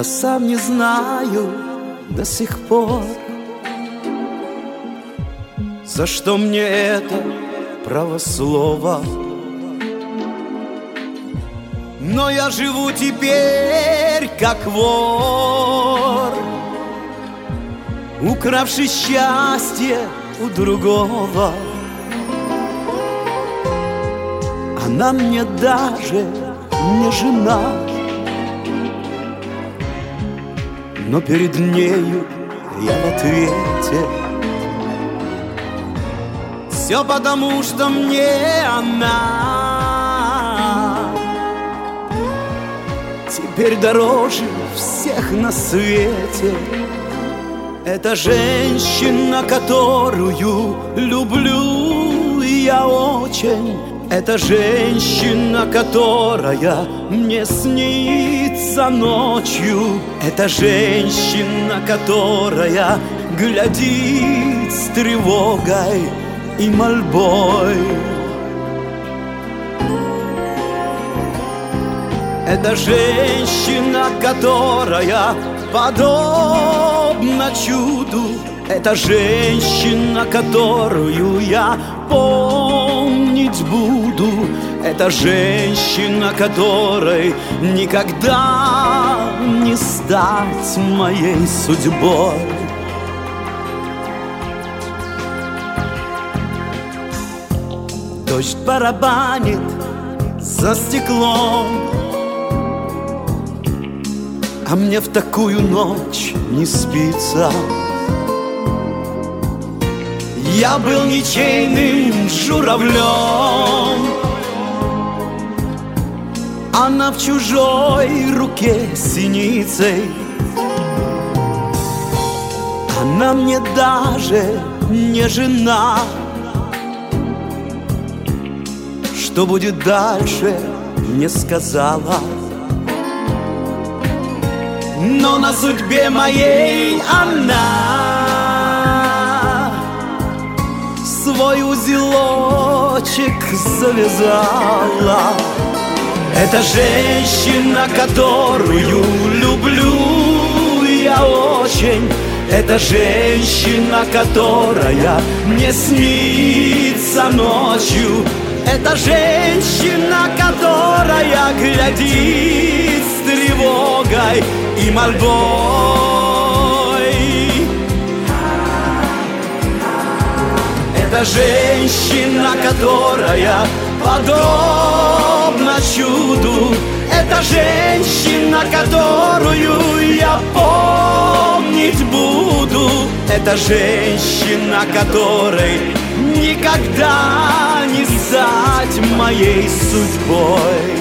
сам не знаю до сих пор, за что мне это право слова. Но я живу теперь как вор, укравший счастье у другого. Она мне даже не жена, но перед нею я в ответе. Все потому, что мне она теперь дороже всех на свете. Это женщина, которую люблю я очень. Это женщина, которая мне снится ночью. Это женщина, которая глядит с тревогой и мольбой. Это женщина, которая подобна чуду. Это женщина, которую я помнить буду. Это женщина, которой никогда не стать моей судьбой. Дождь барабанит за стеклом, а мне в такую ночь не спится. Я был ничейным журавлем, она в чужой руке синицей. Она мне даже не жена. Что будет дальше, не сказала. Но на судьбе моей она свой узелочек завязала. Это женщина, которую люблю я очень. Это женщина, которая мне снится ночью. Это женщина, которая глядит с тревогой и мольбой. Это женщина, которая подобна чуду. Это женщина, которую я помнить буду. Это женщина, которой никогда не стать моей судьбой.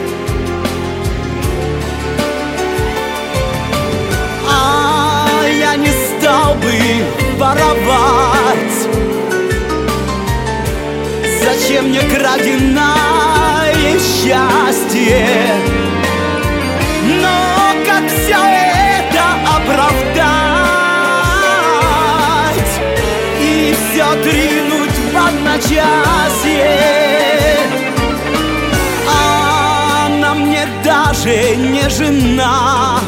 А я не стал бы воровать. Зачем мне краденое счастье? Но как все это оправдать и все тринуть в одночасье? Она мне даже не жена.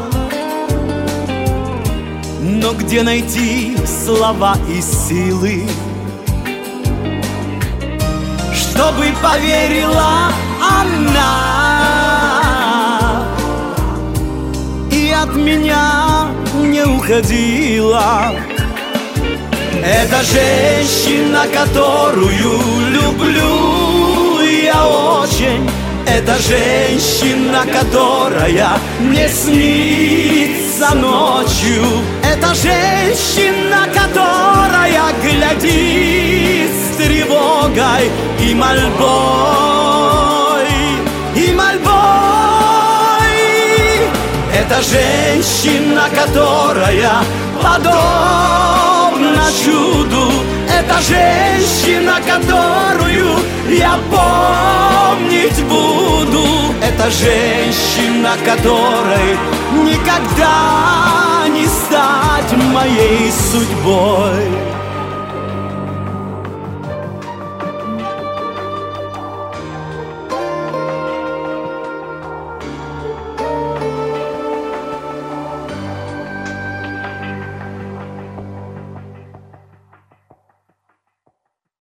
Но где найти слова и силы, чтобы поверила она и от меня не уходила? Это женщина, которую люблю я очень. Это женщина, которая мне снится ночью. Это женщина, которая глядит с тревогой и мольбой, и мольбой. Это женщина, которая подобна чуду. Это женщина, которую я помнить буду. Это женщина, которой никогда не стать моей судьбой.